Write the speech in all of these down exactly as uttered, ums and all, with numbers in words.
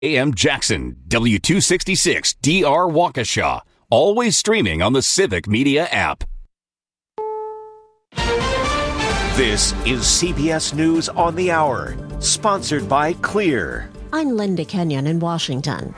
A M Jackson, W two sixty-six D R Waukesha. Always streaming on the Civic Media app. This is C B S News on the Hour, sponsored by Clear. I'm Linda Kenyon in Washington.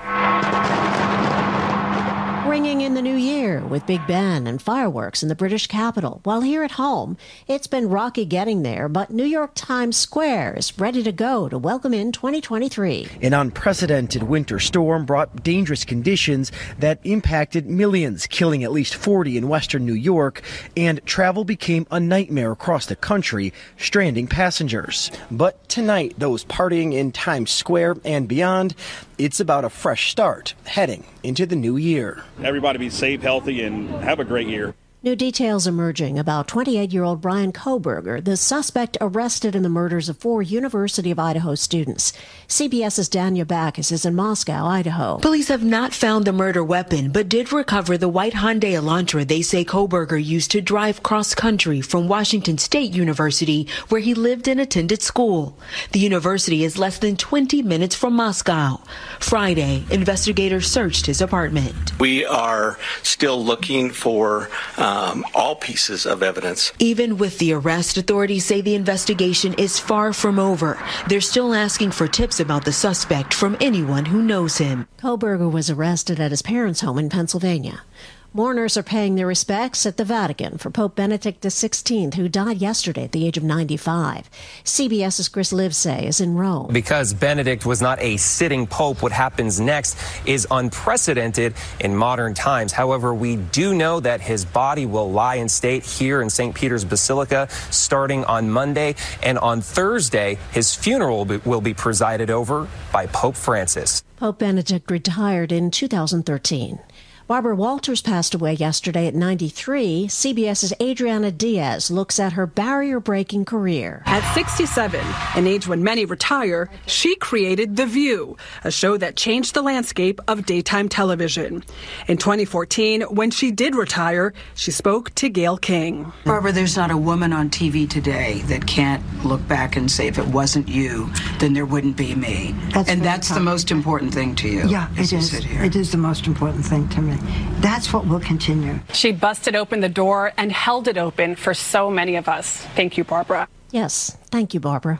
Ringing in the new year with Big Ben and fireworks in the British capital. While here at home, it's been rocky getting there, but New York Times Square is ready to go to welcome in twenty twenty-three. An unprecedented winter storm brought dangerous conditions that impacted millions, killing at least forty in western New York, and travel became a nightmare across the country, stranding passengers. But tonight, those partying in Times Square and beyond, it's about a fresh start, heading into the new year. Everybody be safe, healthy, and have a great year. New details emerging about twenty-eight-year-old Brian Kohberger, the suspect arrested in the murders of four University of Idaho students. CBS's Danya Backus is in Moscow, Idaho. Police have not found the murder weapon, but did recover the white Hyundai Elantra they say Kohberger used to drive cross-country from Washington State University, where he lived and attended school. The university is less than twenty minutes from Moscow. Friday, investigators searched his apartment. We are still looking for Um, all pieces of evidence. Even with the arrest, authorities say the investigation is far from over. They're still asking for tips about the suspect from anyone who knows him. Kohberger was arrested at his parents' home in Pennsylvania. Mourners are paying their respects at the Vatican for Pope Benedict the sixteenth, who died yesterday at the age of ninety-five. CBS's Chris Livesay is in Rome. Because Benedict was not a sitting pope, what happens next is unprecedented in modern times. However, we do know that his body will lie in state here in Saint Peter's Basilica starting on Monday. And on Thursday, his funeral will be presided over by Pope Francis. Pope Benedict retired in two thousand thirteen. Barbara Walters passed away yesterday at ninety-three. CBS's Adriana Diaz looks at her barrier-breaking career. At sixty-seven, an age when many retire, she created The View, a show that changed the landscape of daytime television. In twenty fourteen, when she did retire, she spoke to Gayle King. Barbara, there's not a woman on T V today that can't look back and say, if it wasn't you, then there wouldn't be me. That's and that's tough. the most important thing to you. Yeah, it is. It is the most important thing to me. That's what will continue. She busted open the door and held it open for so many of us. Thank you, Barbara. Yes, thank you, Barbara.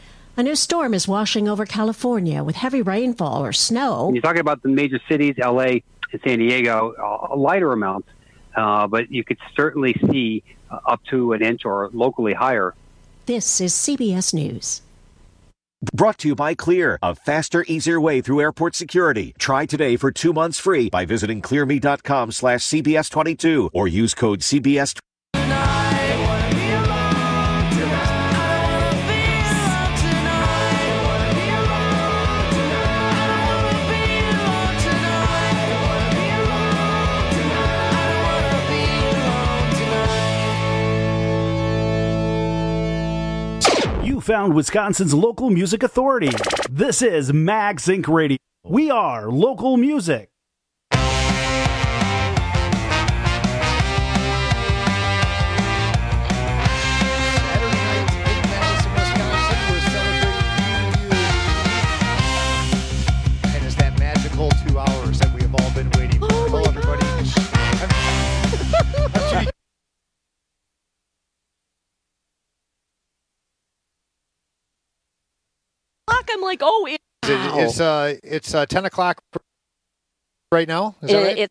A new storm is washing over California with heavy rainfall or snow. When you're talking about the major cities, L A and San Diego, a lighter amount, uh, but you could certainly see uh, up to an inch or locally higher. This is C B S News. Brought to you by Clear, a faster, easier way through airport security. Try today for two months free by visiting clearme.com slash CBS22 or use code C B S. Found Wisconsin's local music authority. This is MagSync Radio. We are local music. And it's that magical two hours that we have all been waiting for. Oh Hello, everybody. I'm, I'm like, oh, it, it, it's uh, it's uh, ten o'clock right now. Is that it, right? It,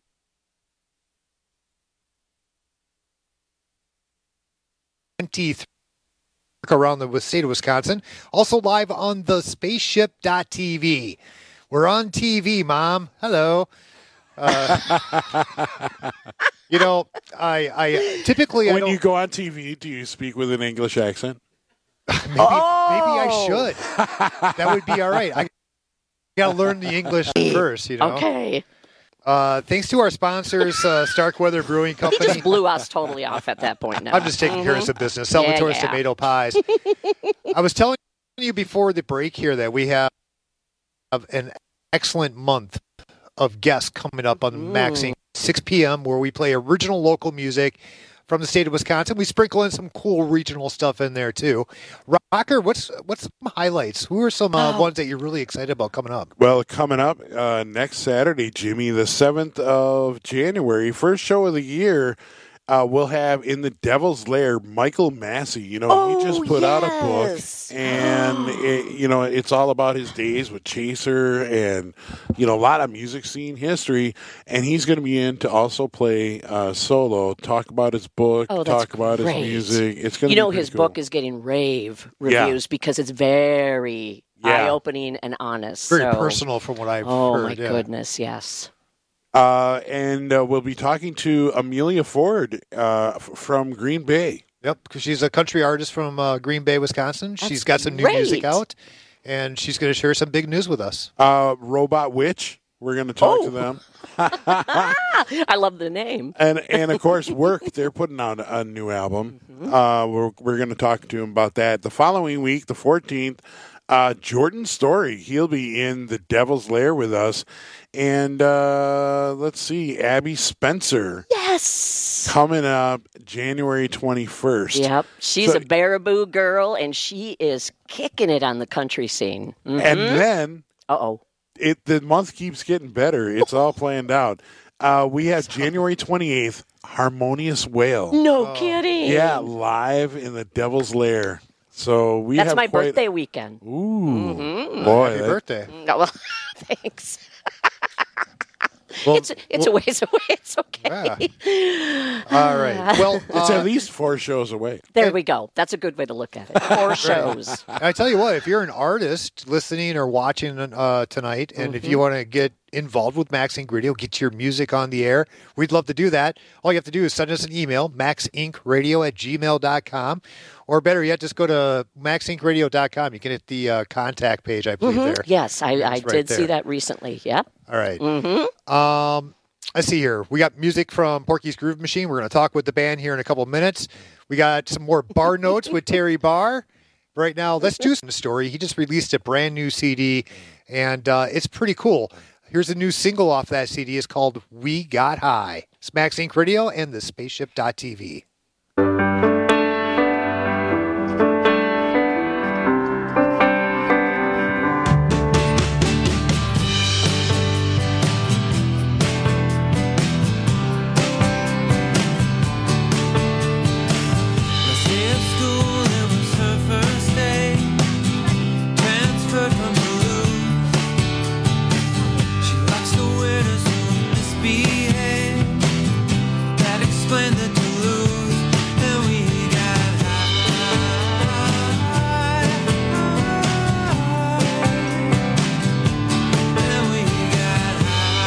twenty-three around the state of Wisconsin. Also live on the spaceship dot T V. We're on T V, Mom. Hello. Uh, you know, I, I typically when I don't, you go on T V, do you speak with an English accent? Maybe, oh! maybe I should. That would be all right. I got to learn the English first, you know. Okay. Uh, thanks to our sponsors, uh, Starkweather Brewing Company. He just blew us totally off at that point now. I'm just taking mm-hmm. care of some business. Salvatore's yeah, yeah. Tomato Pies. I was telling you before the break here that we have an excellent month of guests coming up on mm. MagSync, six p.m., where we play original local music from the state of Wisconsin. We sprinkle in some cool regional stuff in there, too. Rocker, what's what's some highlights? Who are some uh, Oh. ones that you're really excited about coming up? Well, coming up uh, next Saturday, Jimmy, the seventh of January, first show of the year, uh, we'll have in the Devil's Lair Michael Massey. You know, Oh, he just put out a book, yes. and it, you know, it's all about his days with Chaser, and you know, a lot of music scene history. And he's going to be in to also play uh, solo, talk about his book, Oh, that's talk about great. his music. It's going to You be know, pretty his cool. book is getting rave Yeah. reviews because it's very Yeah. eye-opening and honest. Very so- personal from what I've oh, heard. my yeah. goodness, yes. Uh, and uh, we'll be talking to Amelia Ford uh, f- from Green Bay. Yep, because she's a country artist from uh, Green Bay, Wisconsin. That's she's got some new great. music out, and she's going to share some big news with us. Uh, Robot Witch. We're going to talk Oh. to them. I love the name. And and of course, Work. They're putting out a new album. Mm-hmm. Uh, we're we're going to talk to him about that. The following week, the fourteenth, uh, Jordan Story. He'll be in the Devil's Lair with us. And uh, let's see, Abby Spencer Yes. coming up January twenty-first. Yep. She's So- a Baraboo girl, and she is kicking it on the country scene. Mhm. And then Uh-oh. it the month keeps getting better. It's all planned out. Uh, we have January twenty-eighth, Harmonious Whale. No kidding. Yeah, live in the Devil's Lair. So we That's have my quite, birthday weekend. Ooh, Mhm. boy, Happy that- birthday. No, well, thanks. Well, it's it's a ways away. It's okay. All right. Well, It's uh, at least four shows away. There we go. That's a good way to look at it. Four shows. I tell you what, if you're an artist listening or watching uh, tonight, and if Mm-hmm. you want to get involved with Max Inc Radio, get your music on the air, we'd love to do that. All you have to do is send us an email, maxinkradio at gmail dot com, or better yet, just go to max inc radio dot com. You can hit the uh, contact page, I believe, Mhm. there. Yes, I, I It's right did see there. that recently. Yep. All right. Mm-hmm. Um, I see here. We got music from Porky's Groove Machine. We're going to talk with the band here in a couple of minutes. We got some more bar notes with Terry Barr. Right now, let's do some story. He just released a brand new C D, and uh, it's pretty cool. Here's a new single off that C D. It's called We Got High. It's Max Inc Radio and the spaceship dot t v. Explain the Duluth, and we got high, and we got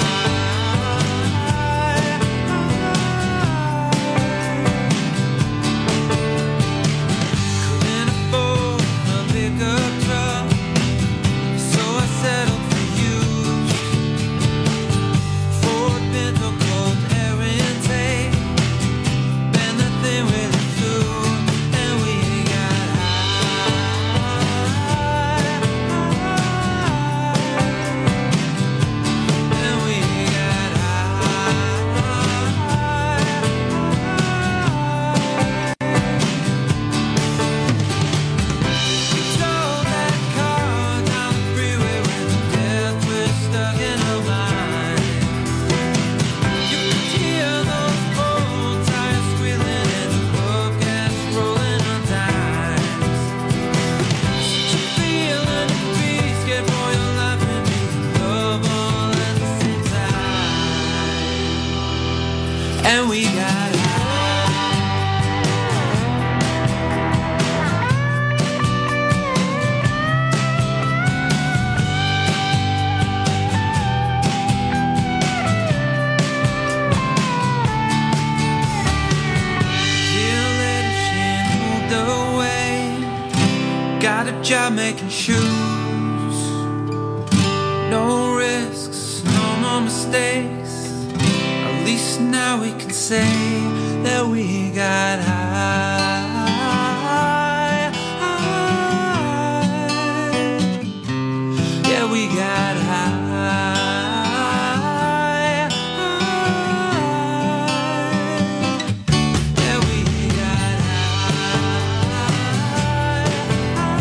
high. Couldn't afford a pickup truck, so I settled for used Ford Pinto Colt air intake. Bend the thing with a tool, and we got high, and we got high. We drove that car down the freeway with death wish stuck in our mind. You could hear those old tires squealing and the broadcast rolling on dimes. Such a feeling to be scared for your life and be in love all at the same time. And we got high. Dear lady, she moved away. Got a job making shoes. No risks, no more mistakes. At least now we can say that we got high. Yeah, we got high. Yeah, we got high.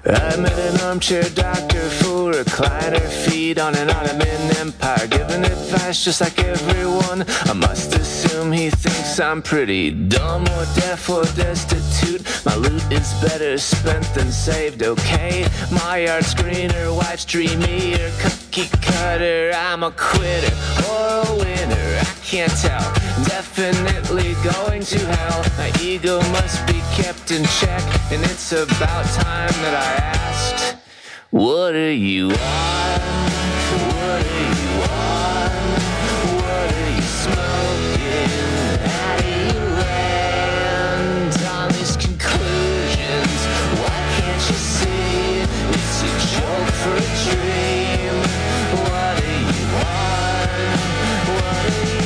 I'm an armchair doctor for recliner feet on an Ottoman empire, giving advice just like everyone. I must assume he thinks I'm pretty dumb or deaf or destitute. My loot is better spent than saved, okay? My yard's greener, wife's dreamier, cookie cutter, I'm a quitter or a winner, I can't tell. Definitely going to hell. My ego must be kept in check, and it's about time that I asked, what are you on? What are you on? What are you smoking? How do you land on these conclusions? Why can't you see it's a joke for a dream? What are you on? What are you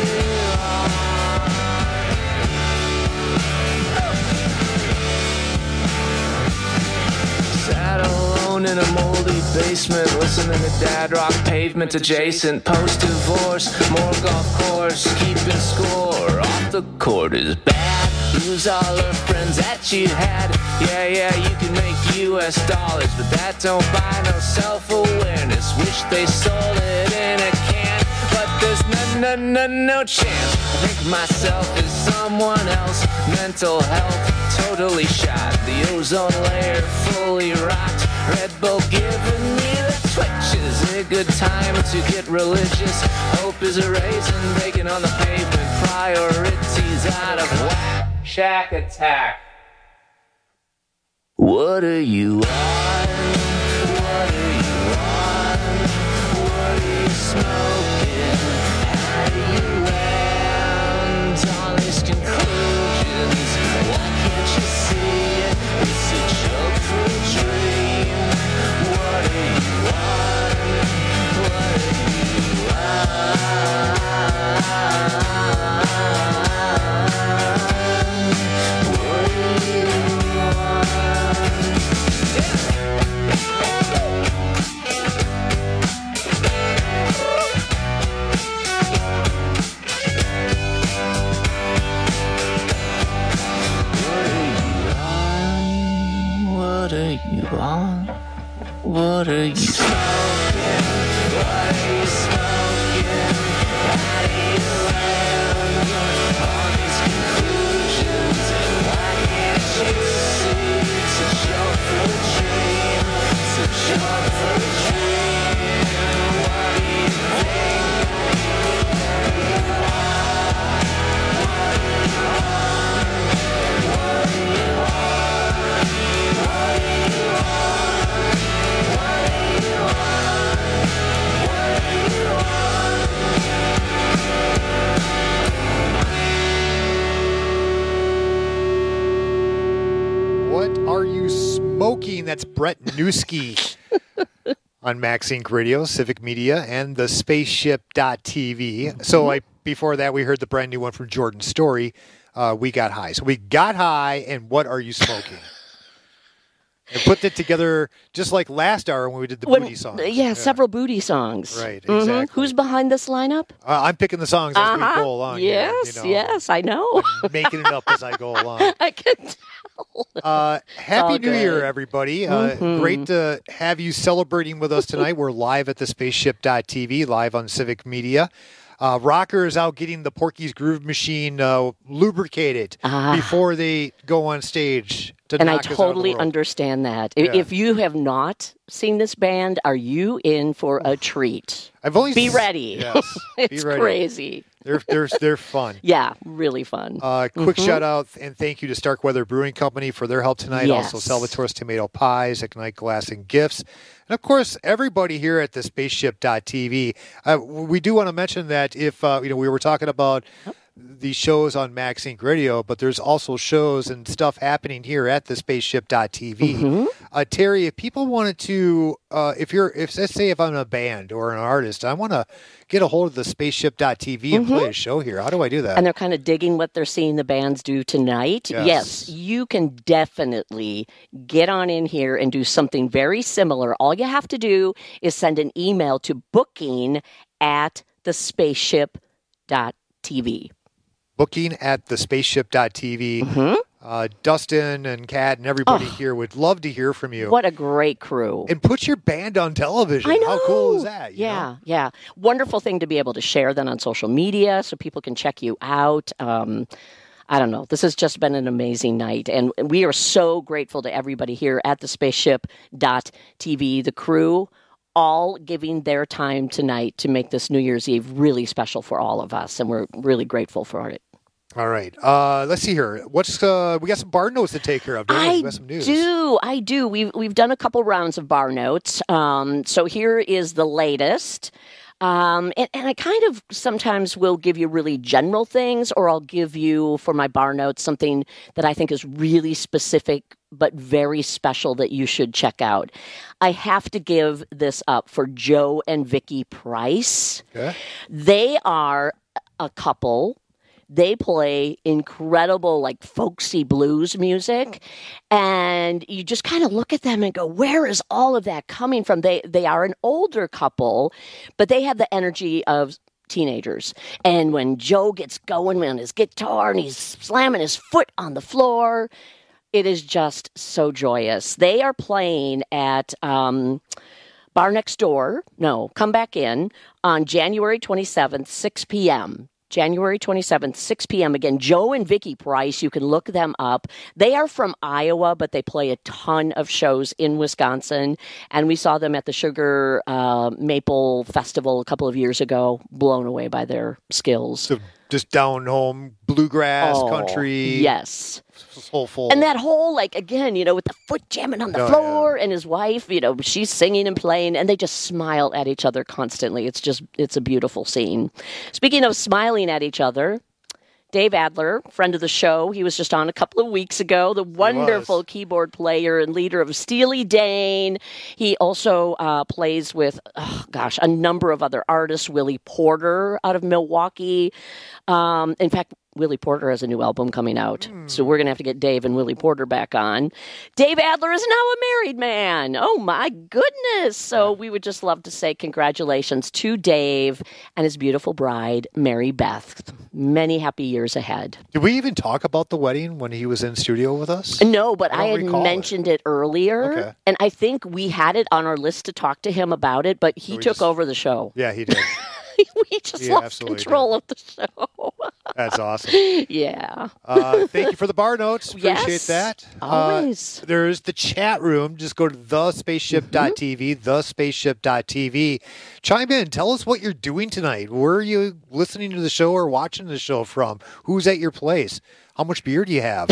Sat alone in a moldy basement, listening to dad rock pavement adjacent. Post-divorce, more golf course, keeping score. Off the court is bad. Lose all her friends that you had. Yeah, yeah, you can make U S dollars, but that don't buy no self-awareness. Wish they sold it in a can, but there's no, no, no, no chance. I think myself is someone else. Mental health totally shot. The ozone layer fully rocked. Red Bull giving me the twitches. A good time to get religious. Hope is a raisin, bacon on the pavement. Priorities out of whack. Shack attack. What are you on? What are you on? What are you smoking? How do you land on these conclusions? Why can't you see it? It's a joke for a dream. What are you on? What are you What are you on? What are you smoking? What are you smoking? How do you land on these conclusions? Why can't you see it's a joke for a dream? It's a joke for a dream. What do you think? What are you on? What are you on? What are you on? What are you smoking? That's Brett Newski on Max Inc Radio, Civic Media, and the spaceship dot t v. So I, before that, we heard the brand new one from Jordan Story, uh, We Got High. So we got high, and what are you smoking? And put it together just like last hour when we did the When- booty song. Yeah, yeah, several booty songs. Right, Mhm. exactly. Who's behind this lineup? Uh, I'm picking the songs as Uh-huh. we go along. here, Yes, you know. yes, I know. I'm making it up as I go along. I can tell. Uh, happy all New Year, good. everybody. Uh, Mhm. Great to have you celebrating with us tonight. We're live at the spaceship dot t v, live on Civic Media. Uh, Rocker is out getting the Porky's Groove Machine uh, lubricated Ah. before they go on stage to And I knock us out of the totally world. understand that. I- Yeah. If you have not seen this band, are you in for a treat? I've only Be s- ready. Yes, be It's ready. crazy. They're they're they're fun. Yeah, really fun. Uh, quick Mhm. shout out and thank you to Starkweather Brewing Company for their help tonight. Yes. Also, Salvatore's Tomato Pies, Ignite Glass and Gifts. And of course, everybody here at the spaceship dot t v. Uh, we do want to mention that if, uh, you know, we were talking about the shows on Max Inc Radio, but there's also shows and stuff happening here at the spaceship dot t v. Mm-hmm. Uh, Terry, if people wanted to, uh, if you're, if let's say if I'm a band or an artist, I want to get a hold of the spaceship dot t v and play a show here. How do I do that? And they're kind of digging what they're seeing the bands do tonight. Yes. Yes. You can definitely get on in here and do something very similar. All you have to do is send an email to booking at the spaceship dot t v. Booking at the spaceship dot t v. Mm-hmm. Uh, Dustin and Kat and everybody Oh. here would love to hear from you. What a great crew. And put your band on television. I know. How cool is that? you Yeah, know? yeah. Wonderful thing to be able to share that on social media so people can check you out. Um, I don't know. This has just been an amazing night. And we are so grateful to everybody here at the spaceship dot T V, the crew, all giving their time tonight to make this New Year's Eve really special for all of us. And we're really grateful for it. All right. Uh, let's see here. What's uh, we got some bar notes to take care of. Don't we? I We got some news. do. I do. We've we've done a couple rounds of bar notes. Um, so here is the latest. Um, and, and I kind of sometimes will give you really general things, or I'll give you for my bar notes something that I think is really specific but very special that you should check out. I have to give this up for Joe and Vicky Price. Okay. They are a couple. They play incredible, like, folksy blues music, and you just kind of look at them and go, where is all of that coming from? They they are an older couple, but they have the energy of teenagers. And when Joe gets going on his guitar and he's slamming his foot on the floor, it is just so joyous. They are playing at um, Bar Next Door, no, Come Back In, on January twenty-seventh, six p.m., January twenty-seventh, six p.m. Again, Joe and Vicky Price, you can look them up. They are from Iowa, but they play a ton of shows in Wisconsin. And we saw them at the Sugar uh, Maple Festival a couple of years ago, blown away by their skills. So just down home, bluegrass, Oh, country. Yes. Soulful. And that whole, like, again, you know, with the foot jamming on the Oh, floor and his wife, you know, she's singing and playing, and they just smile at each other constantly. It's just, it's a beautiful scene. Speaking of smiling at each other, Dave Adler, friend of the show, he was just on a couple of weeks ago, the wonderful keyboard player and leader of Steely Dan. He also uh, plays with, oh, gosh, a number of other artists, Willie Porter out of Milwaukee. Um, in fact, Willie Porter has a new album coming out, mm. so we're going to have to get Dave and Willie Porter back on. Dave Adler is now a married man. Oh, my goodness. So we would just love to say congratulations to Dave and his beautiful bride, Mary Beth. Many happy years ahead. Did we even talk about the wedding when he was in studio with us? No, but I, I had recall mentioned it, it earlier, Okay. and I think we had it on our list to talk to him about it, but he So we took just- over the show. Yeah, he did. we just He lost absolutely control of the show. That's awesome. Yeah. Uh, thank you for the bar notes. Appreciate Yes, that. always. Uh, there's the chat room. Just go to the spaceship dot T V, the spaceship dot T V. Chime in. Tell us what you're doing tonight. Where are you listening to the show or watching the show from? Who's at your place? How much beer do you have?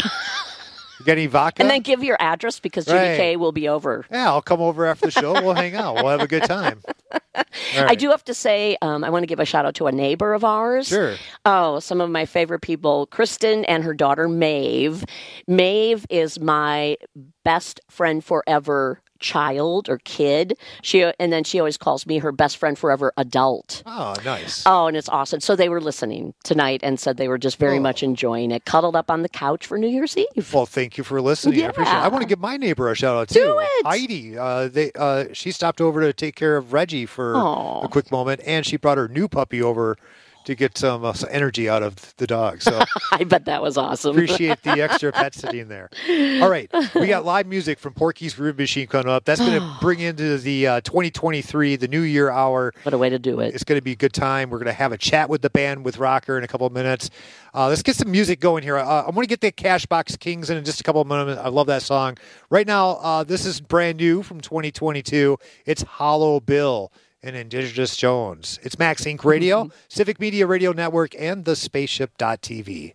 You got any vodka? And then give your address because G D K Right. will be over. Yeah, I'll come over after the show. We'll hang out. We'll have a good time. All I right. do have to say, um, I want to give a shout out to a neighbor of ours. Sure. Oh, some of my favorite people, Kristen and her daughter, Maeve. Maeve is my best friend forever child or kid. She and then she always calls me her best friend forever adult. Oh, nice. Oh, and it's awesome. So they were listening tonight and said they were just very Oh. much enjoying it, cuddled up on the couch for New Year's Eve. Well, thank you for listening. I appreciate it. I Yeah. want to give my neighbor a shout out too. Do it. Heidi. Uh, they uh, she stopped over to take care of Reggie for Aw. a quick moment, and she brought her new puppy over to get some, uh, some energy out of the dog. So I bet that was awesome. appreciate the extra pet sitting there. All right, we got live music from Porky's Rib Machine coming up. That's going to bring into the uh, twenty twenty-three, the New Year hour. What a way to do it. It's going to be a good time. We're going to have a chat with the band with Rocker in a couple of minutes. Uh, let's get some music going here. Uh, I'm going to get the Cashbox Kings in in just a couple of minutes. I love that song. Right now, uh, this is brand new from twenty twenty-two. It's Hollow Bill and Indigenous Jones. It's Max Inc Radio, Civic Media Radio Network, and the spaceship dot T V.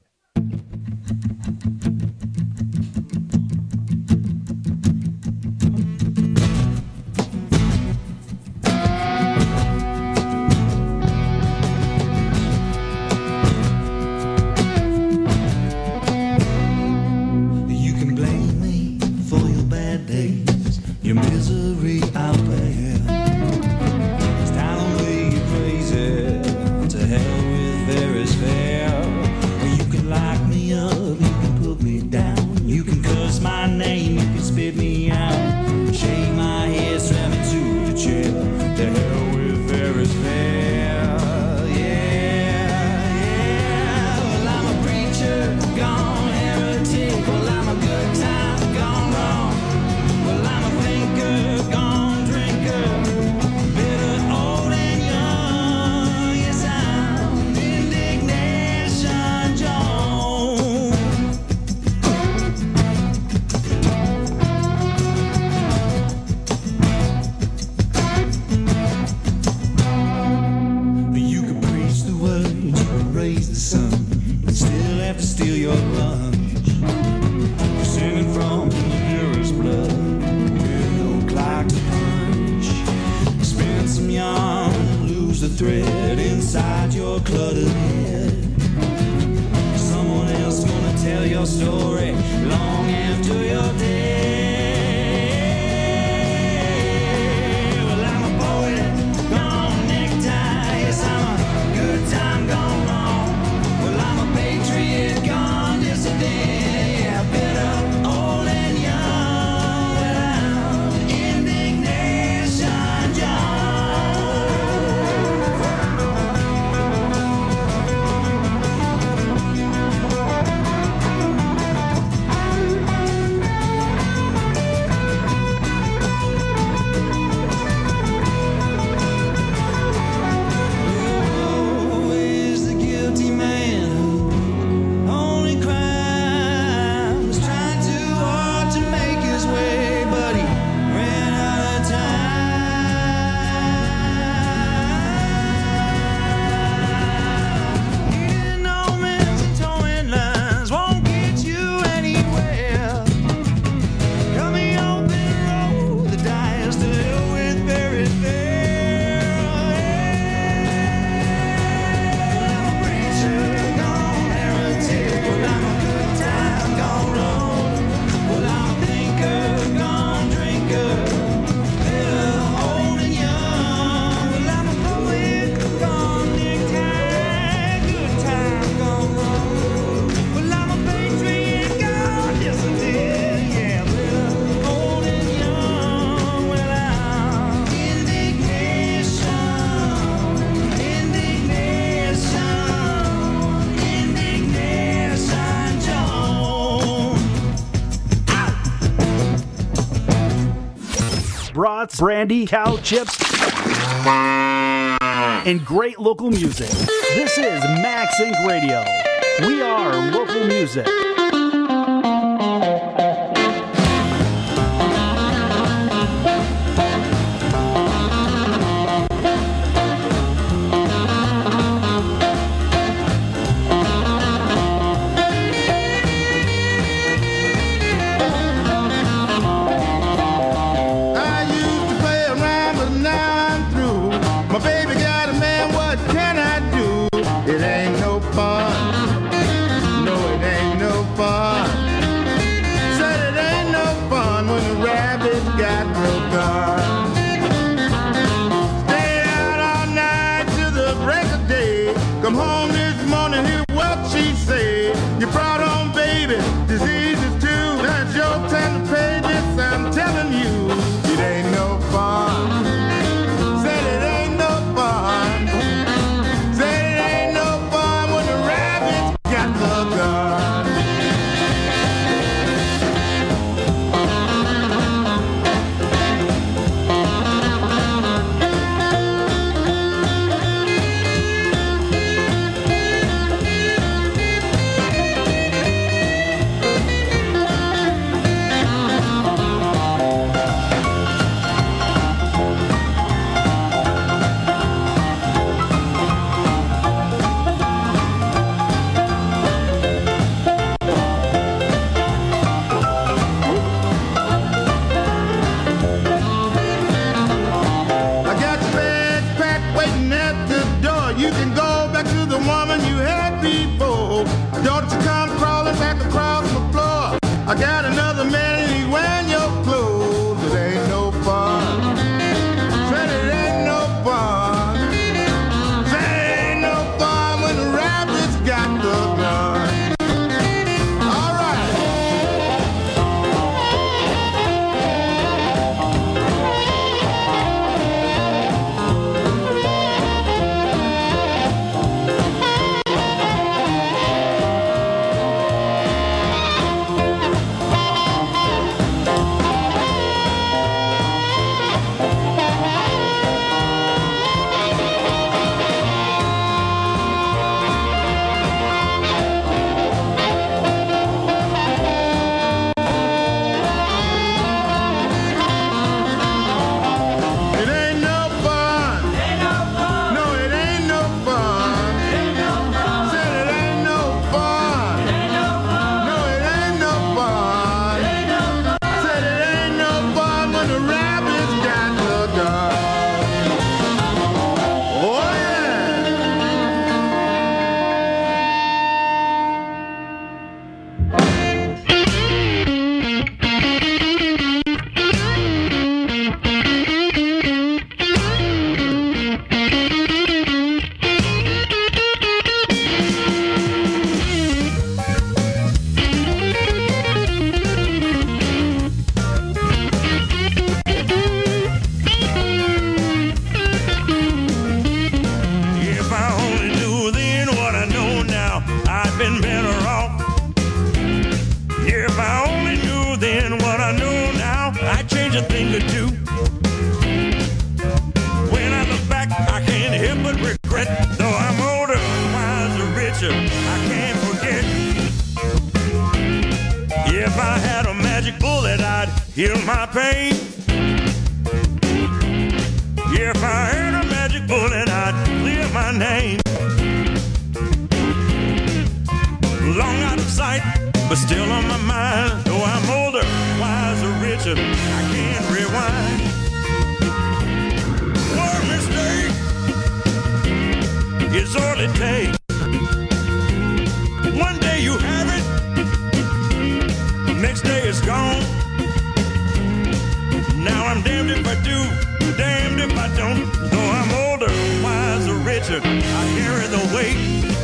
You can blame me for your bad days, your misery out there. It's time to make you crazy. To hell with Ferris Fair. You can thread inside your cluttered head. Someone else gonna tell your story long after you're dead. Well, I'm a poet, gone necktie. Yes, I'm a good time gone wrong. Well, I'm a patriot, gone dissident. Yeah, bitter, old and young. Well, I'm indignation Who is the guilty man who only crimes trying too hard to make his way, but he ran out of time. Needing no men's and towing lines won't get you anywhere. Coming open road, the die is to live with very fair. I'm a preacher, gone heretic. Well, I'm a good time, gone wrong. Well, I'm a thinker, gone drinker. Bitter, old and young. Well, I'm a poet, gone necktie. Good time, gone wrong. Well, I'm a patriot, gone dissident. Yeah, bitter, old and young. Well, I'm indignation, indignation, indignation, Jones. Brats, brandy, cow chips, and great local music. This is Max Inc Radio. We are local music. I used to play around, but now I'm through. My baby got a man, what can I do? It ain't no fun. No, it ain't no fun. Said it ain't no fun when the rabbit got no gun. Stay out all night till the break of day. Come home this morning, hear what she say. You brought home baby, diseases too. That's your time to pay this, I'm telling you. It ain't no fun. Said it ain't no fun. Said it ain't no fun when the rabbits got the gun. I got your bags packed waiting at the door. You can go back to the woman you had before. Don't you come crawling back across the floor. I got another man and he's wearing your clothes. It ain't no fun. Said it ain't no fun. Said it ain't no fun when the rabbits got the gun. All right. a thing to do. When I look back, I can't help but regret. Though I'm older, wiser, richer, I can't forget. If I had a magic bullet, I'd heal my pain. If I had a magic bullet, I'd clear my name. Long out of sight, but still on my mind. Though I'm older, wiser, richer, I can't rewind. One mistake is all it takes. One day you have it, next day it's gone. Now I'm damned if I do, damned if I don't. Though I'm older, wiser, richer, I carry the weight.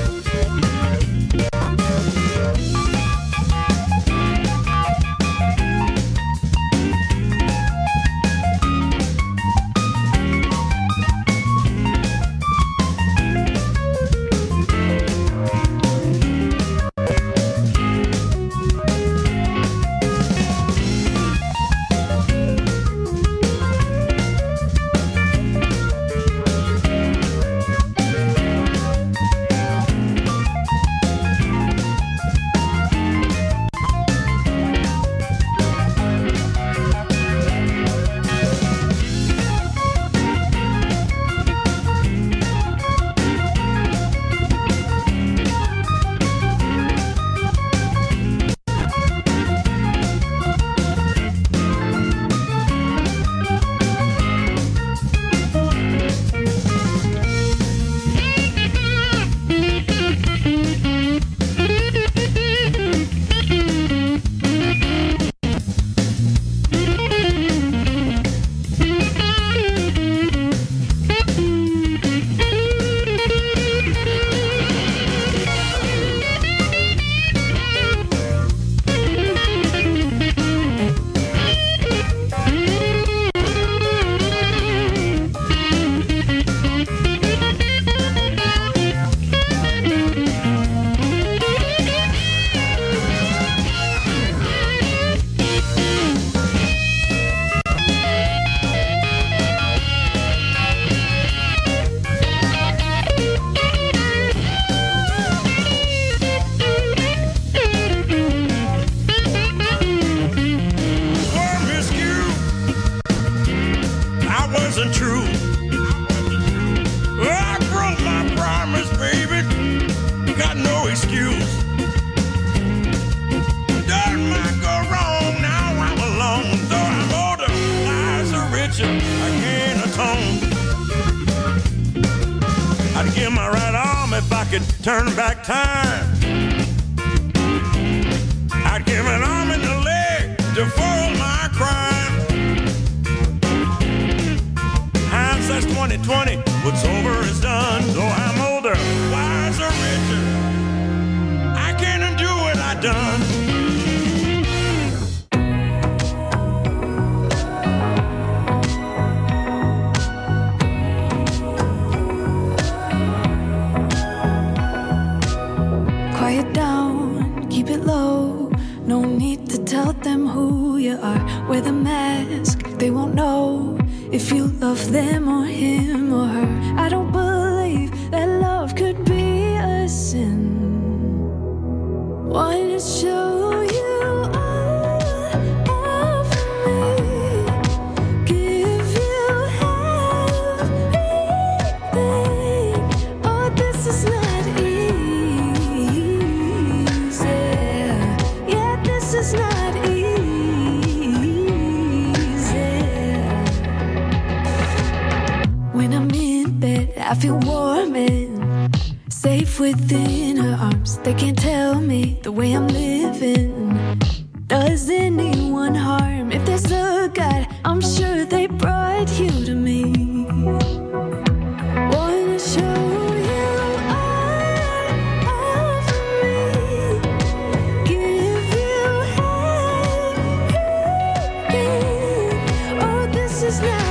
Turn back time. I'd give an arm and a leg to foil my crime. Hindsight's twenty twenty. What's over is done. Though I'm older, wiser, richer, I can't undo what I done. Tell them who you are. Wear the mask, they won't know if you love them or him or her. I don't believe that love could be a sin. Wanna show you all of me, give you everything. Oh, this is not easy. Yeah, this is not. I feel warm and safe within her arms. They can't tell me the way I'm living does anyone harm. If there's a God, I'm sure they brought you to me. Wanna show you all of me, give you everything. Oh, this is not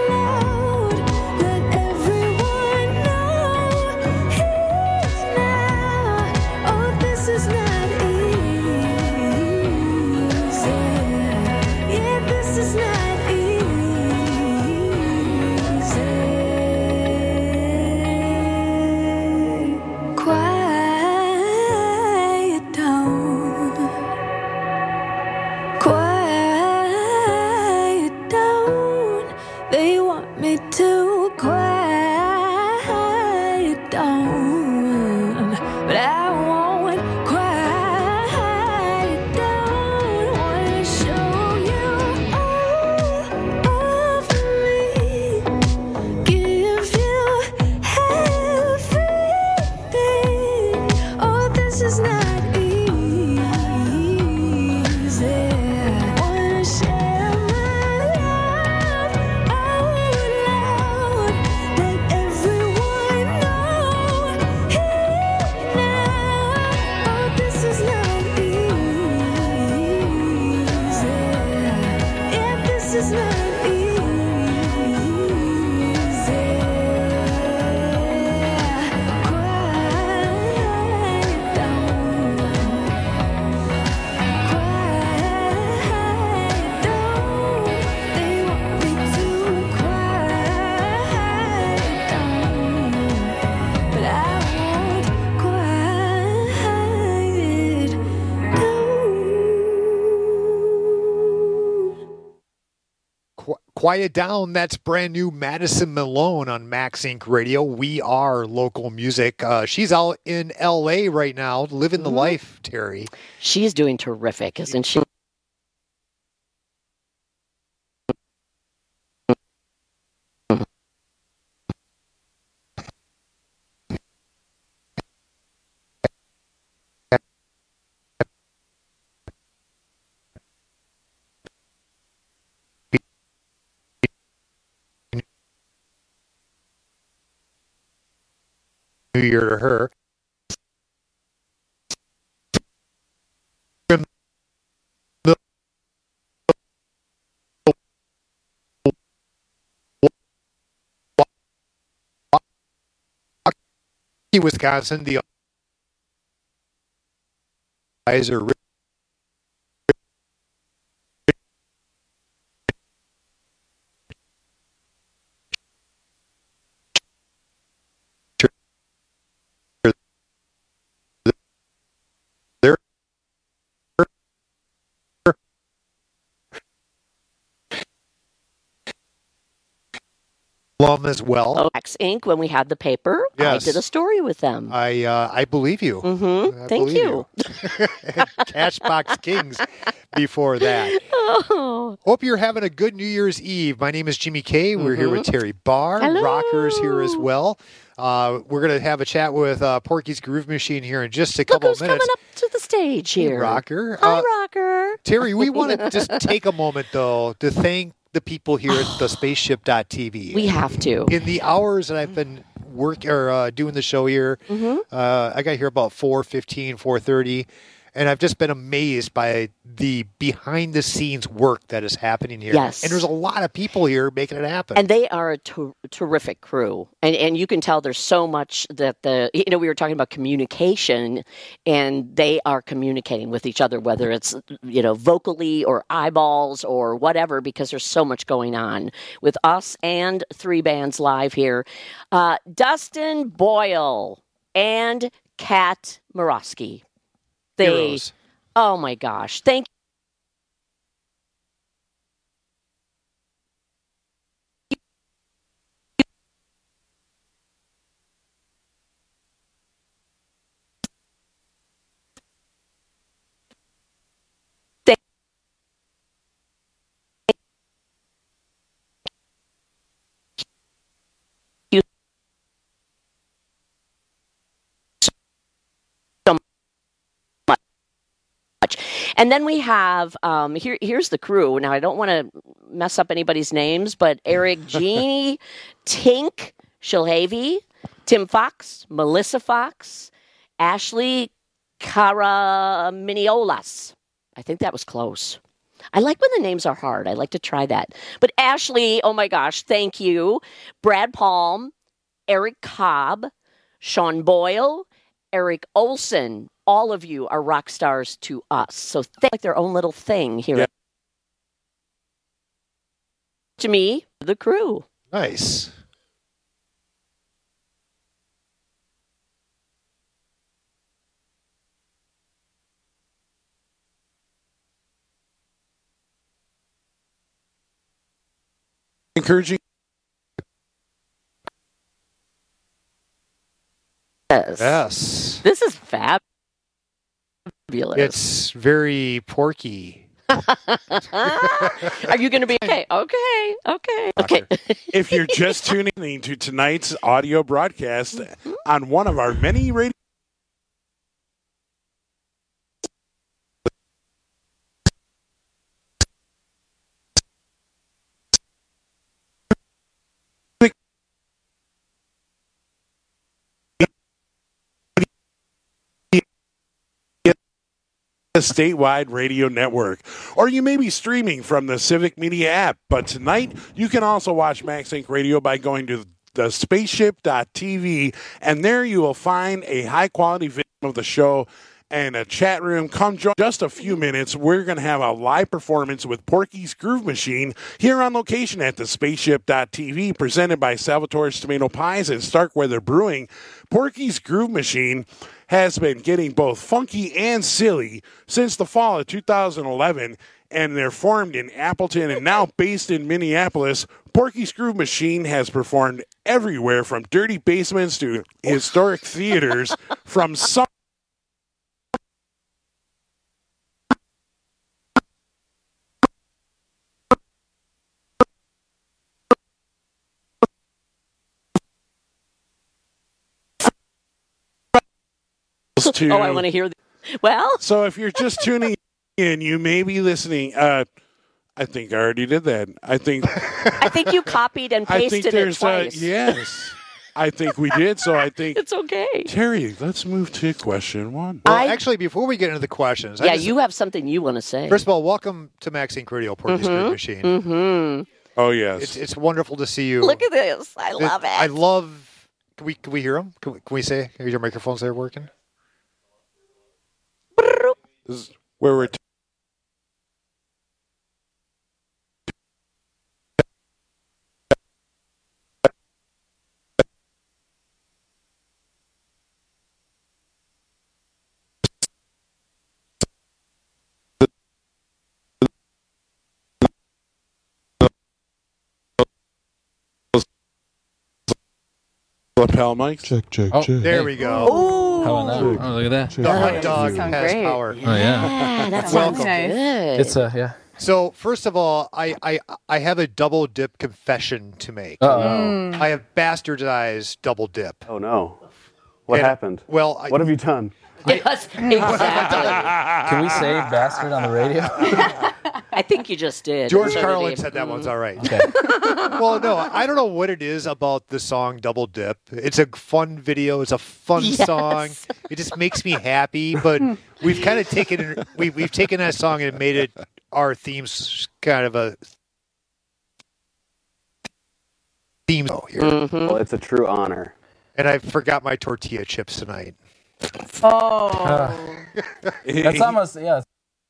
now. Quiet Down, that's brand new Madison Malone on Max Inc Radio. We are local music. Uh, she's out in L A right now, living the Mhm. life, Terry. She's doing terrific, isn't she? New Year to her. Wisconsin, the eyes are alum as well. Oh, Max Incorporated. When we had the paper, Yes. I did a story with them. I uh, I believe you. Mm-hmm. I Thank believe you. And Cashbox Kings before that. Oh. Hope you're having a good New Year's Eve. My name is Jimmy K. We're here with Mhm. Terry Barr. Hello. Rockers here as well. Uh, we're going to have a chat with uh, Porky's Groove Machine here in just a Look couple who's of minutes. coming up to the stage Hey, here. Rocker. Hi, Uh, Rocker. Terry, we want to just take a moment, though, to thank the people here at the spaceship dot T V. We have to. In the hours that I've been work or uh, doing the show here, Mhm. uh, I got here about four fifteen, four thirty, and I've just been amazed by the behind-the-scenes work that is happening here. Yes. And there's a lot of people here making it happen. And they are a ter- terrific crew. And and you can tell there's so much that the, you know, we were talking about communication, and they are communicating with each other, whether it's, you know, vocally or eyeballs or whatever, because there's so much going on with us and three bands live here. Uh, Dustin Boyle and Kat Morosky. They, Heroes. oh my gosh. Thank you so much. And then we have, um, here, here's the crew. Now, I don't want to mess up anybody's names, but Eric Genie, Tink Shilhavy, Tim Fox, Melissa Fox, Ashley Caraminiolas. I think that was close. I like when the names are hard. I like to try that. But Ashley, oh my gosh, thank you. Brad Palm, Eric Cobb, Sean Boyle, Eric Olson. All of you are rock stars to us. So they like their own little thing here. Yeah. To me, the crew. Nice. Encouraging. Yes. Yes. This is fabulous. It's very porky. Are you going to be okay? Okay. Okay. Okay. If you're just tuning in to tonight's audio broadcast on one of our many radio a statewide radio network, or you may be streaming from the Civic Media app. But tonight, you can also watch Max Inc Radio by going to the spaceship dot T V, and there you will find a high-quality video of the show and a chat room. Come join just a few minutes. We're going to have a live performance with Porky's Groove Machine here on location at the spaceship dot T V, presented by Salvatore's Tomato Pies and Starkweather Brewing. Porky's Groove Machine has been getting both funky and silly since the fall of two thousand eleven, and they're formed in Appleton and now based in Minneapolis. Porky's Groove Machine has performed everywhere from dirty basements to historic theaters, from some to, oh, I want to hear. The, well, so if you're just tuning in, you may be listening. Uh, I think I already did that. I think. I think you copied and I pasted think there's it twice. Uh, yes, I think we did. So I think it's okay. Terry, let's move to question one. Well, I- actually, before we get into the questions, Yeah, I just, you have something you want to say. first of all, welcome to Max Inc Radio, Porky's Groove Machine. Mm-hmm. Oh yes, It's it's wonderful to see you. Look at this. I love it. I love. Can we can we hear them? Can we, can we say? Are your microphones there working? This is where we're. T- Lapel mics. Check, check, Oh, check. There hey. we go. Ooh. How about that? Oh, look at that. The hot dog Sound has great. power. Oh, yeah. Yeah, that sounds Welcome. good. It's a, yeah. So first of all, I, I I have a double dip confession to make. Uh-oh. I have bastardized double dip. Oh no! What And- happened? Well, I, What have you done? Yes, exactly. Can we say bastard on the radio? I think you just did. George So did Carlin he. said that one's all right. Okay. Well, no, I don't know what it is about the song Double Dip. It's a fun video. It's a fun Yes. song. It just makes me happy. But we've kind of taken we've we've taken that song and made it our themes kind of a theme here. Mm-hmm. Well, it's a true honor. And I forgot my tortilla chips tonight. Oh. That's almost, yeah.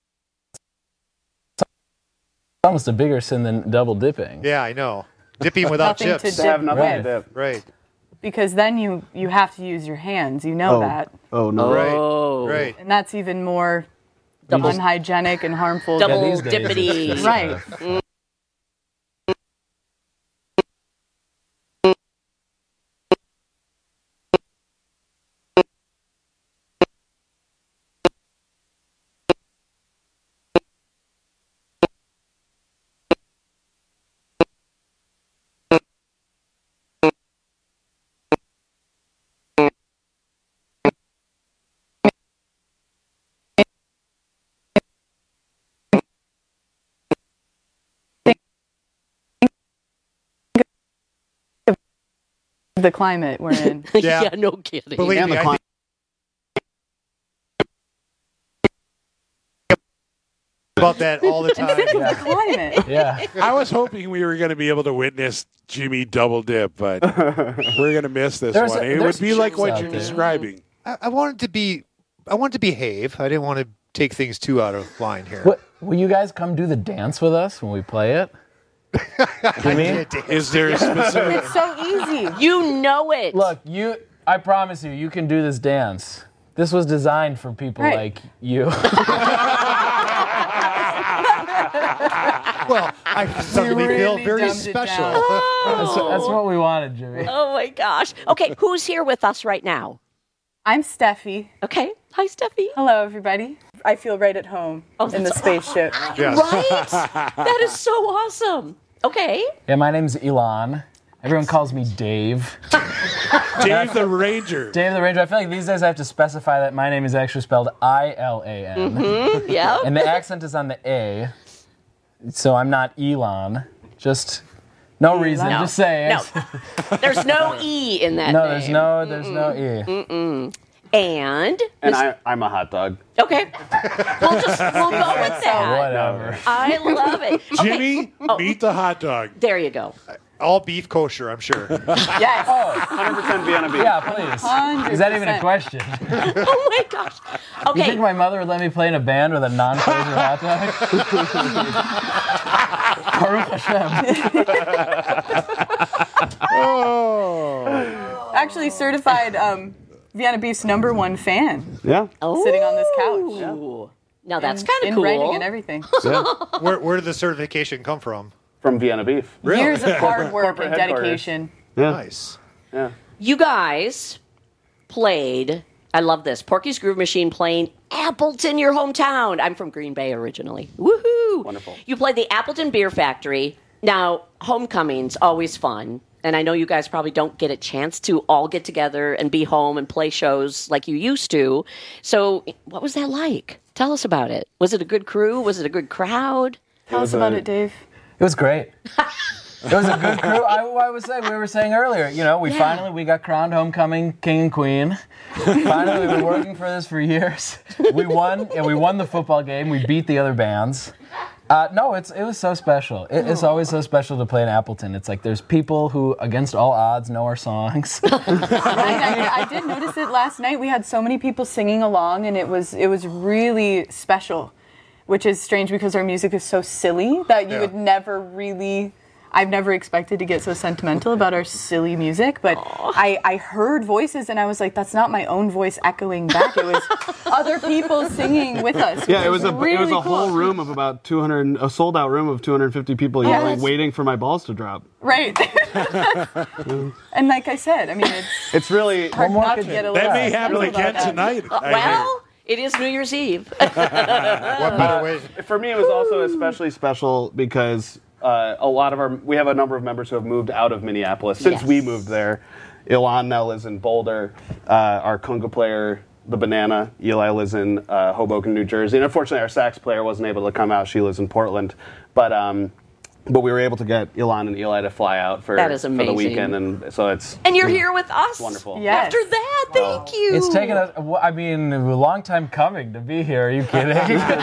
It's almost a bigger sin than double dipping. Yeah, I know. Dipping without Nothing to chips. dip Have nothing Right. to dip. Right. Because then you, you have to use your hands. You know Oh. that. Oh no! Oh. Right. Right. And that's even more Double- unhygienic and harmful. Double Yeah, these days it's dippity. just, Right. uh, The climate we're in. Yeah. Yeah, no kidding. Believe And me, the I climate. think about that all the time. The climate. Yeah. I was hoping we were going to be able to witness Jimmy double dip, but we're going to miss this There's one. a- It there's would be like chips what out you're there. describing. I, I wanted to be, I wanted to behave. I didn't want to take things too out of line here. What, will you guys come do the dance with us when we play it? Jimmy? Is there a specific? It's so easy. You know it. Look, you. I promise you, you can do this dance. This was designed for people Right. like you. Well, I suddenly feel really very dumbed it special. down. That's, that's what we wanted, Jimmy. Oh my gosh. Okay, who's here with us right now? I'm Steffi. Okay. Hi, Steffi. Hello, everybody. I feel right at home Oh, in the that's- spaceship. Yes. Right? That is so awesome. Okay. Yeah, my name's Elon. Everyone calls me Dave. Dave the Ranger. Dave the Ranger. I feel like these days I have to specify that my name is actually spelled I L A N. Mm-hmm. Yeah. And the accent is on the A. So I'm not Elon. Just no reason. No. Just saying. No. There's no E in that No, name. there's no there's no E. Mm-mm. And? And I, I'm a hot dog. Okay. We'll just, we'll go with that. Whatever. I love it. Okay. Jimmy, Oh. meet the hot dog. There you go. All beef kosher, I'm sure. Yes. Oh, one hundred percent Vienna beef. yeah, please. Is that even a question? Oh my gosh. You Okay. think my mother would let me play in a band with a non-kosher hot dog? Baruch Hashem. Oh. Actually, certified um, Vienna Beef's number one fan. Yeah. Oh. Sitting on this couch. Now that's In- kind of in cool. writing and everything. Where, where did the certification come from? From Vienna Beef. Really? Years of hard work Corporate and headquarters. dedication. Yeah. Nice. Yeah. You guys played, I love this, Porky's Groove Machine playing Appleton, your hometown. I'm from Green Bay originally. Woohoo! Wonderful. You played the Appleton Beer Factory. Now, homecoming's always fun. And I know you guys probably don't get a chance to all get together and be home and play shows like you used to. So what was that like? Tell us about it. Was it a good crew? Was it a good crowd? Tell us about it, Dave. It was great. It was a good crew. I, I was saying, we were saying earlier, you know, we Yeah. finally, we got crowned homecoming king and queen. Finally, we've been working for this for years. We won, and we won the football game. We beat the other bands. Uh, no, it's it was so special. It, it's always so special to play in Appleton. It's like there's people who, against all odds, know our songs. Right, I, I did notice it last night. We had so many people singing along, and it was it was really special, which is strange because our music is so silly that you Yeah. would never really. I've never expected to get so sentimental about our silly music, but I, I heard voices and I was like, that's not my own voice echoing back. It was other people singing with us. Yeah, which it was a really it was a cool. whole room of about two hundred, a sold out room of two hundred fifty people Yeah, yelling, that's- waiting for my balls to drop. Right. And like I said, I mean, it's It's really hard not to get a little That may happen sentimental again about that. tonight. I Well, it is New Year's Eve. What better way? For me, it was also especially special because uh, a lot of our we have a number of members who have moved out of Minneapolis since Yes. we moved there. Ilan now lives in Boulder. Uh, our conga player, the Banana, Eli, lives in uh, Hoboken, New Jersey. And unfortunately, our sax player wasn't able to come out. She lives in Portland. But um, but we were able to get Ilan and Eli to fly out for, That is for the amazing. weekend, and so it's And you're here with us. wonderful. Yes. After that, thank you. It's taken us, I mean, a long time coming to be here. Are you kidding?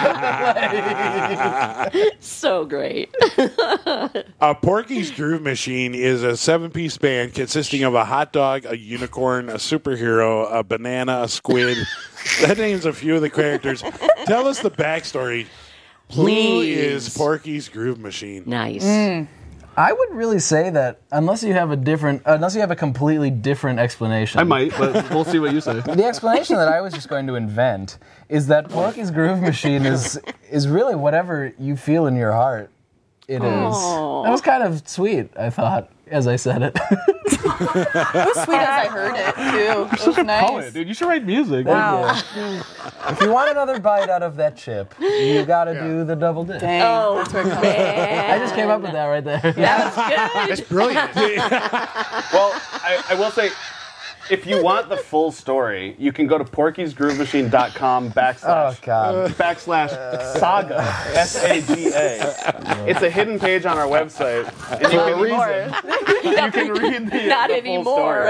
So great. Uh, Porky's Groove Machine is a seven-piece band consisting of a hot dog, a unicorn, a superhero, a banana, a squid. That names a few of the characters. Tell us the backstory. Who Please. is Porky's Groove Machine? Nice. I would really say that unless you have a different, unless you have a completely different explanation. I might, but we'll see what you say. The explanation that I was just going to invent is that Porky's Groove Machine is is really whatever you feel in your heart. It is. Aw. That was kind of sweet, I thought, as I said it. It was sweet as I heard it, too. It was nice. Poet, dude. You should write music. Wow. If you want another bite out of that chip, you got to do the double dip. Dang. Oh, That's where it comes man. I just came up with that right there. That was good. That's brilliant. Well, I, I will say, if you want the full story, you can go to porkys groove machine dot com backslash Oh, God. backslash saga S A G A. It's a hidden page on our website, and you can you can read the, Not Oh, the full anymore.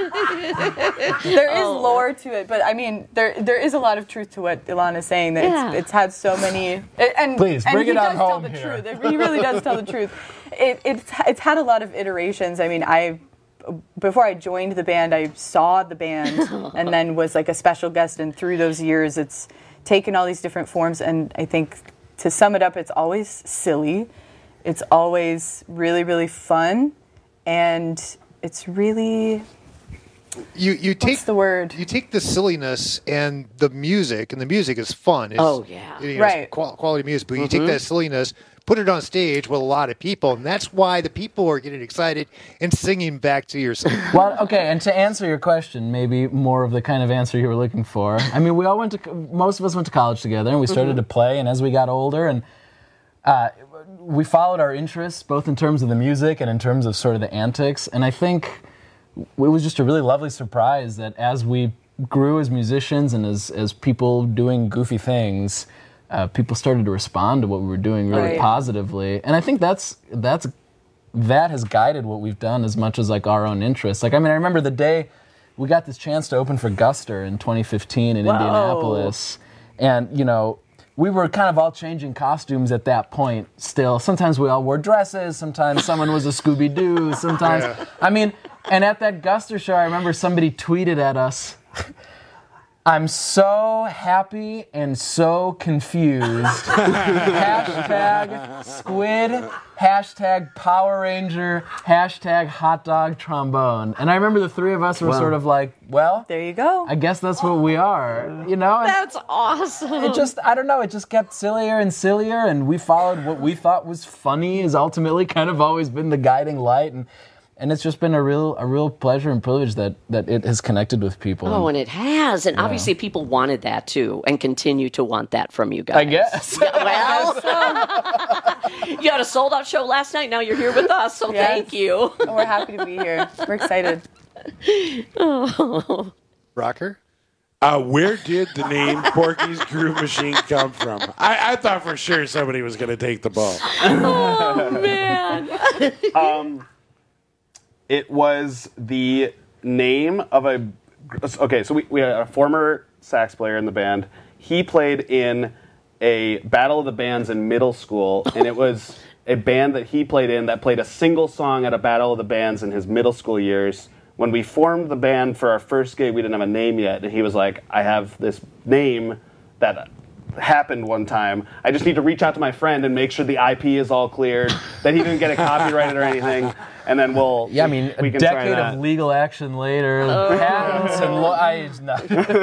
story. There is lore to it, but I mean, there there is a lot of truth to what Ilan is saying. That Yeah. it's, it's had so many. And Please, and bring he it on does tell home the here. truth. He really does tell the truth. It, it's it's had a lot of iterations. I mean, I before I joined the band, I saw the band, and then was like a special guest. And through those years, it's taken all these different forms. And I think to sum it up, it's always silly. It's always really really fun, and it's really. You you take the word? You take the silliness and the music, and the music is fun. It's, Oh, yeah. you know, Right. it's qual- quality music. But you Mm-hmm. take that silliness, put it on stage with a lot of people, and that's why the people are getting excited and singing back to your song. Well, okay, and to answer your question, maybe more of the kind of answer you were looking for. I mean, we all went to, co- most of us went to college together, and we started to play, and as we got older, and uh, we followed our interests, both in terms of the music and in terms of sort of the antics, and I think it was just a really lovely surprise that as we grew as musicians and as, as people doing goofy things, uh, people started to respond to what we were doing really Right. positively, and I think that's that's that has guided what we've done as much as like our own interests. Like, I mean, I remember the day we got this chance to open for Guster in twenty fifteen in Whoa. Indianapolis, and you know, we were kind of all changing costumes at that point still. Sometimes we all wore dresses, sometimes someone was a Scooby-Doo, sometimes, Yeah. I mean, and at that Guster show, I remember somebody tweeted at us, I'm so happy and so confused. Hashtag squid, hashtag Power Ranger, hashtag hot dog trombone. And I remember the three of us were Wow. sort of like, well, there you go. I guess that's what we are, you know? And That's awesome. it just, I don't know, it just kept sillier and sillier, and we followed what we thought was funny, has ultimately kind of always been the guiding light. And And it's just been a real a real pleasure and privilege that, that it has connected with people. Oh, and it has. And Yeah. obviously people wanted that too and continue to want that from you guys. I guess. Yeah, well, you had a sold out show last night. Now you're here with us. So Yes. thank you. We're happy to be here. We're excited. Oh. Rocker? Uh, where did the name Porky's Groove Machine come from? I, I thought for sure somebody was going to take the ball. Oh, man. um, it was the name of a. Okay, so we, we had a former sax player in the band. He played in a Battle of the Bands in middle school, and it was a band that he played in that played a single song at a Battle of the Bands in his middle school years. When we formed the band for our first gig, we didn't have a name yet, and he was like, I have this name that happened one time. I just need to reach out to my friend and make sure the I P is all cleared, that he didn't get it copyrighted or anything, and then we'll Yeah, I mean, we a can try decade that. of legal action later, Oh. patents and lo- I, no.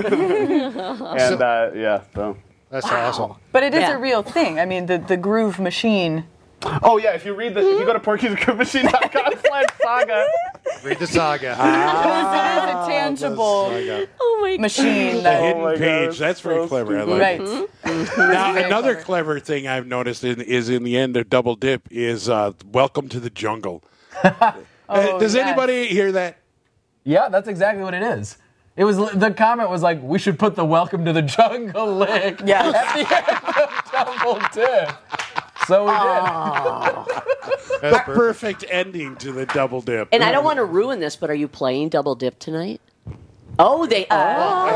And uh, yeah, so that's awesome. But it is Yeah. a real thing. I mean, the, the groove machine. Oh yeah, if you read the, if you go to porky's groove machine dot com slash saga, read the saga. it is a tangible oh my machine. The That, hidden page. That's very clever. I like right. it. Now, Very another clever. clever thing I've noticed in, is in the end of Double Dip is uh, Welcome to the Jungle. Uh, Does yes. anybody hear that? Yeah, that's exactly what it is. It was the comment was like, we should put the "Welcome to the Jungle" lick Yes. at the end of Double Dip. So we did. The perfect ending to the Double Dip. And I don't want to ruin this, but are you playing Double Dip tonight? Oh, they are.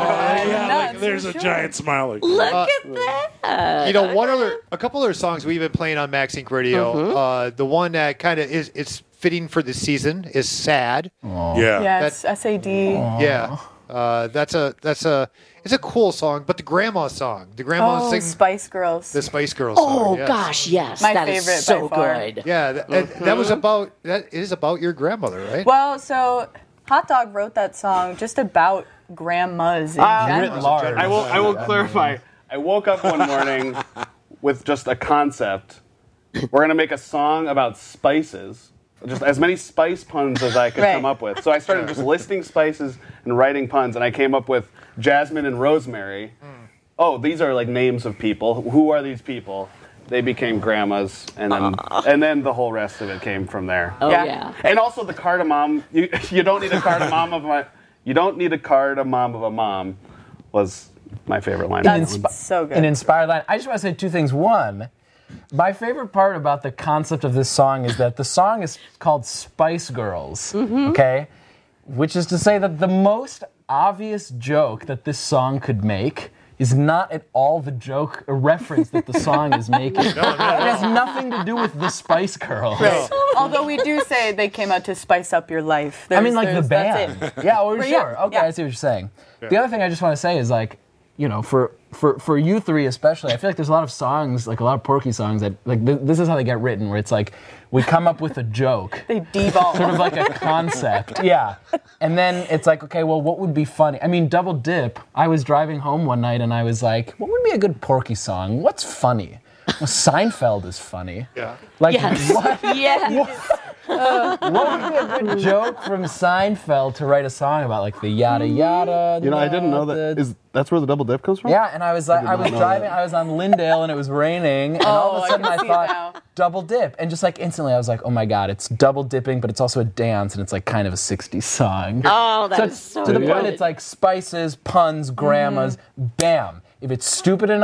Yeah, like, there's a giant smiley. Look Uh, at that. You know, one other, a couple other songs we've been playing on Max Inc Radio. Mhm. Uh, the one that kind of is it's fitting for the season is "Sad." Yeah. Yes, S A D. Yeah, uh, that's a that's a it's a cool song. But the grandma song, the grandma Oh, sing Spice Girls. the Spice Girls. Oh, song, yes. gosh, yes. My that is favorite so by far. good. Yeah, that, and that was about that is about your grandmother, right? Well, so Hot Dog wrote that song just about grandmas in Uh, general. I will. I will clarify. I woke up one morning with just a concept. We're gonna make a song about spices, just as many spice puns as I could Right. come up with. So I started just listing spices and writing puns, and I came up with jasmine and rosemary. Oh, these are like names of people. Who are these people? They became grandmas, and then and then the whole rest of it came from there. Oh, yeah. yeah. And also the cardamom. You you don't need a cardamom of a you don't need a cardamom of a mom was my favorite line. That's so good. An inspired line. I just want to say two things. One, my favorite part about the concept of this song is that the song is called Spice Girls, okay? Which is to say that the most obvious joke that this song could make is not at all the joke or reference that the song is making. It has nothing to do with the Spice Girls. Right. Although we do say they came out to spice up your life. I mean, like the There's- that's band. it. Yeah, well, Right, sure. yeah, Okay, yeah. I see what you're saying. The other thing I just want to say is like, you know, for, for, for you three especially, I feel like there's a lot of songs, like a lot of Porky songs that, like, th- this is how they get written, where it's like, we come up with a joke. They devolve. Sort of like a concept. Yeah. And then it's like, okay, well, what would be funny? I mean, Double Dip, I was driving home one night and I was like, what would be a good Porky song? What's funny? Well, Seinfeld is funny. Yeah. Like, Yes. what? Yes. Uh, what would be a good joke from Seinfeld to write a song about, like the yada yada? You know, I didn't know that. Is that's where the double dip comes from? Yeah, and I was like, did I, not was know driving, that. I was on Lyndale, and it was raining, and all of Oh, a I sudden can I see it thought now. double dip, and just like instantly I was like, oh my god, it's double dipping, but it's also a dance, and it's like kind of a sixties song. Oh, that so is so to the good. point, it's like spices, puns, grandmas, bam. If it's stupid enough,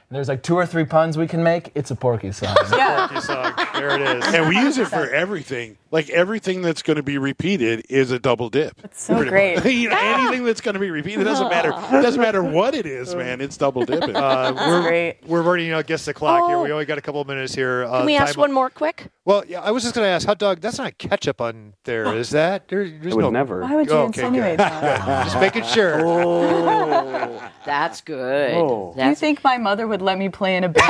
there's like two or three puns we can make, it's a Porky song. Yeah. Porky song. There it is. And we use it for everything. Like everything that's going to be repeated is a double dip. It's so great. You know, anything that's going to be repeated, it doesn't matter. It doesn't matter what it is, man. It's double dipping. Uh, we're, great. we're running against the clock here. Oh. We only got a couple of minutes here. Uh, Can we ask time- one more quick? Well, yeah, I was just going to ask, hot dog, that's not ketchup on there, is that? There, there's I would no... never. Why would you Oh, okay, insinuate good. that? Just making sure. Oh, that's good. Oh. Do you That's think my mother would let me play in a band?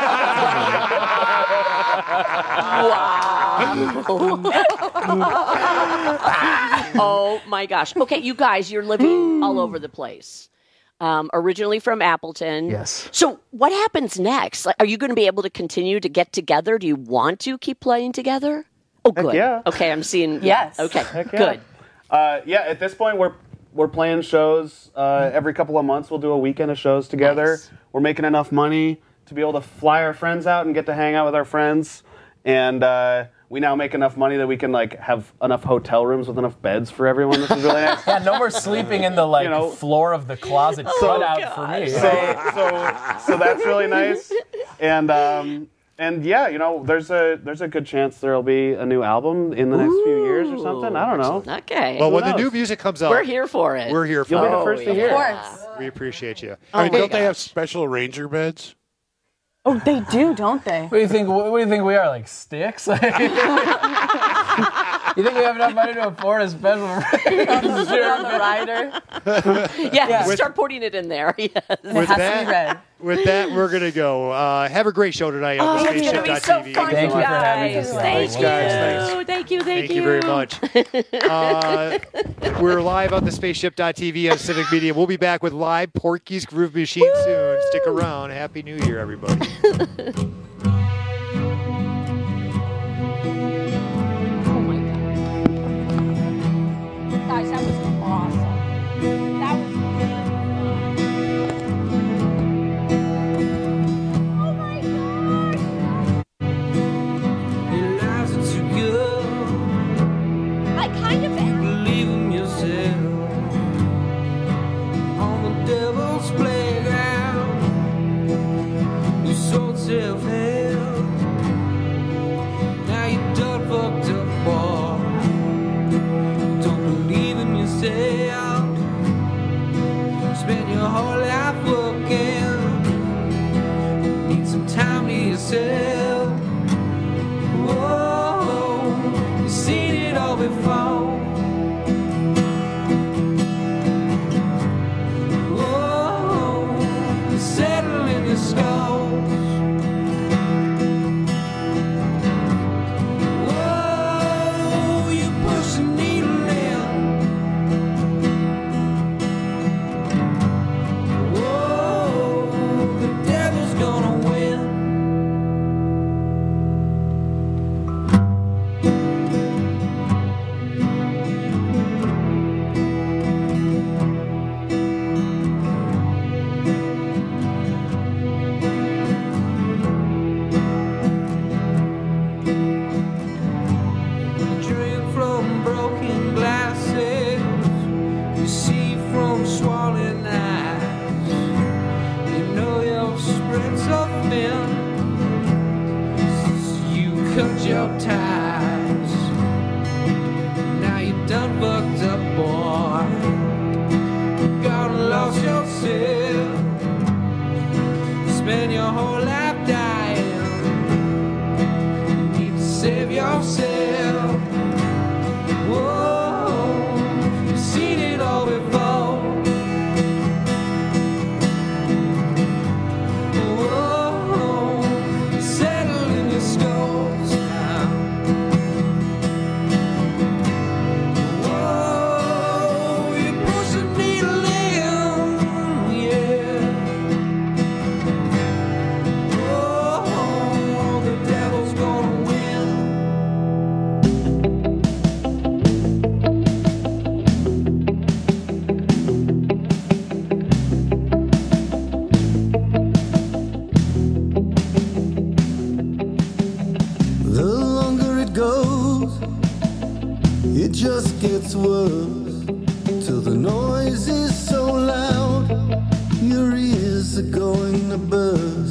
Oh my gosh. Okay, you guys, you're living all over the place. Um, originally from Appleton. Yes. So what happens next? Like, are you going to be able to continue to get together? Do you want to keep playing together? Oh, Heck good. yeah. Okay, I'm seeing. Yes. Okay, Heck yeah. good. Uh, yeah, at this point, we're we're playing shows uh, every couple of months. We'll do a weekend of shows together. Nice. We're making enough money to be able to fly our friends out and get to hang out with our friends. And uh, we now make enough money that we can like have enough hotel rooms with enough beds for everyone, which is really nice. Yeah, no more sleeping in the like You know- floor of the closet Oh, cut out for me. So, so, so that's really nice. And um, and yeah, you know, there's a there's a good chance there'll be a new album in the next few years or something. I don't know. Okay. Well, Who when the knows? new music comes out, We're here for it. we're here for You'll be it. the first to yeah. hear. Of course. We appreciate you. I mean, my don't they have gosh. special ranger beds? Oh, they do, don't they? What do you think? What do you think we are, like sticks? You think we have enough money to afford a special? On the rider. Yeah, Yeah. start putting it in there. Yes. It With has that- to be red. With that, we're going to go. Uh, have a great show tonight on Oh, the it's spaceship gonna be dot so T V. fun, Thank you for having guys. us. Thank Thanks, you. guys. Thanks. Thank you. Thank, Thank you very much. Uh, we're live on the spaceship dot T V on Civic Media. We'll be back with live Porky's Groove Machine soon. Stick around. Happy New Year, everybody. Oh my god. Guys, that was awesome. That was Oh my god. Your lies are too good. I kind of am. Believe in yourself. On the devil's playground. You sold self-help. Now you're done fucked up, boy. You don't believe in yourself. Spend your whole life working. Need some time to yourself. Whoa, you've seen it all before. Whoa, you're settling your scores. Whoa, you push the needle in. Whoa, the devil's gonna win. Drink from broken glasses. You see from swollen eyes. You know your spread so thin. You cut your ties. Now you done fucked up, boy. You got lost yourself. Spend your whole life dying. You need to save yourself. Whoa, you've seen it all before. Whoa, you're settling your scores now. Whoa, you push the needle in, yeah. Whoa, the devil's gonna win. The longer it goes, it just gets worse. Till the noise is so loud, your ears are going to burst.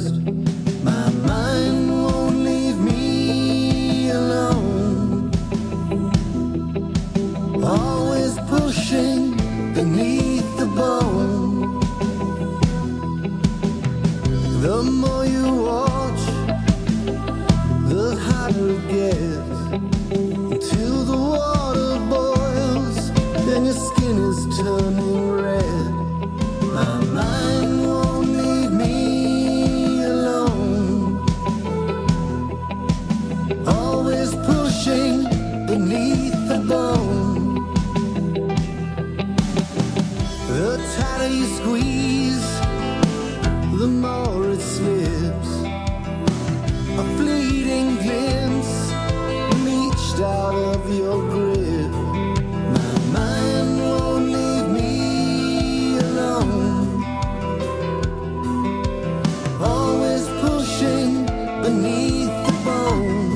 beneath the bone. The more you watch, the hotter it gets, until the water boils and your skin is turning red. My mind won't leave me alone, always pushing beneath the bone. The tighter you squeeze, the more it slips. A fleeting glimpse reached out of your grip. My mind won't leave me alone, always pushing beneath the bone.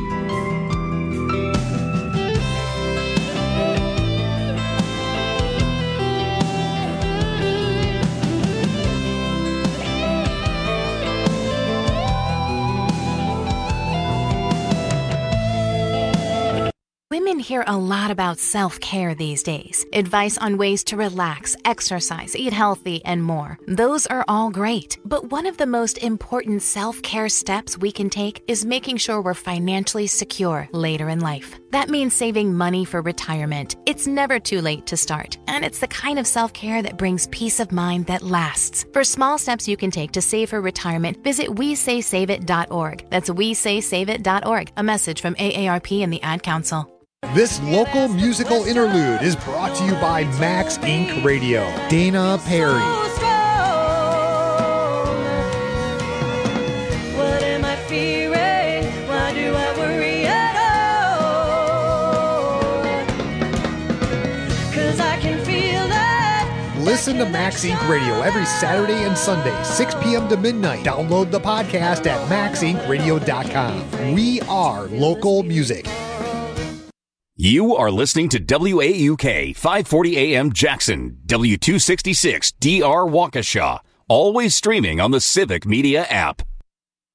Women hear a lot about self-care these days. Advice on ways to relax, exercise, eat healthy, and more. Those are all great. But one of the most important self-care steps we can take is making sure we're financially secure later in life. That means saving money for retirement. It's never too late to start. And it's the kind of self-care that brings peace of mind that lasts. For small steps you can take to save for retirement, visit we say save it dot org. That's we say save it dot org. A message from A A R P and the Ad Council. This local musical interlude is brought to you by Max Incorporated. Radio. Dana Perry. What am I fearing? Why do I worry at all? 'Cause I can feel that. Listen to Max Incorporated. Radio every Saturday and Sunday, six p.m. to midnight. Download the podcast at max inc radio dot com. We are local music. You are listening to W A U K five forty A M Jackson, W two sixty-six D R Waukesha, always streaming on the Civic Media app.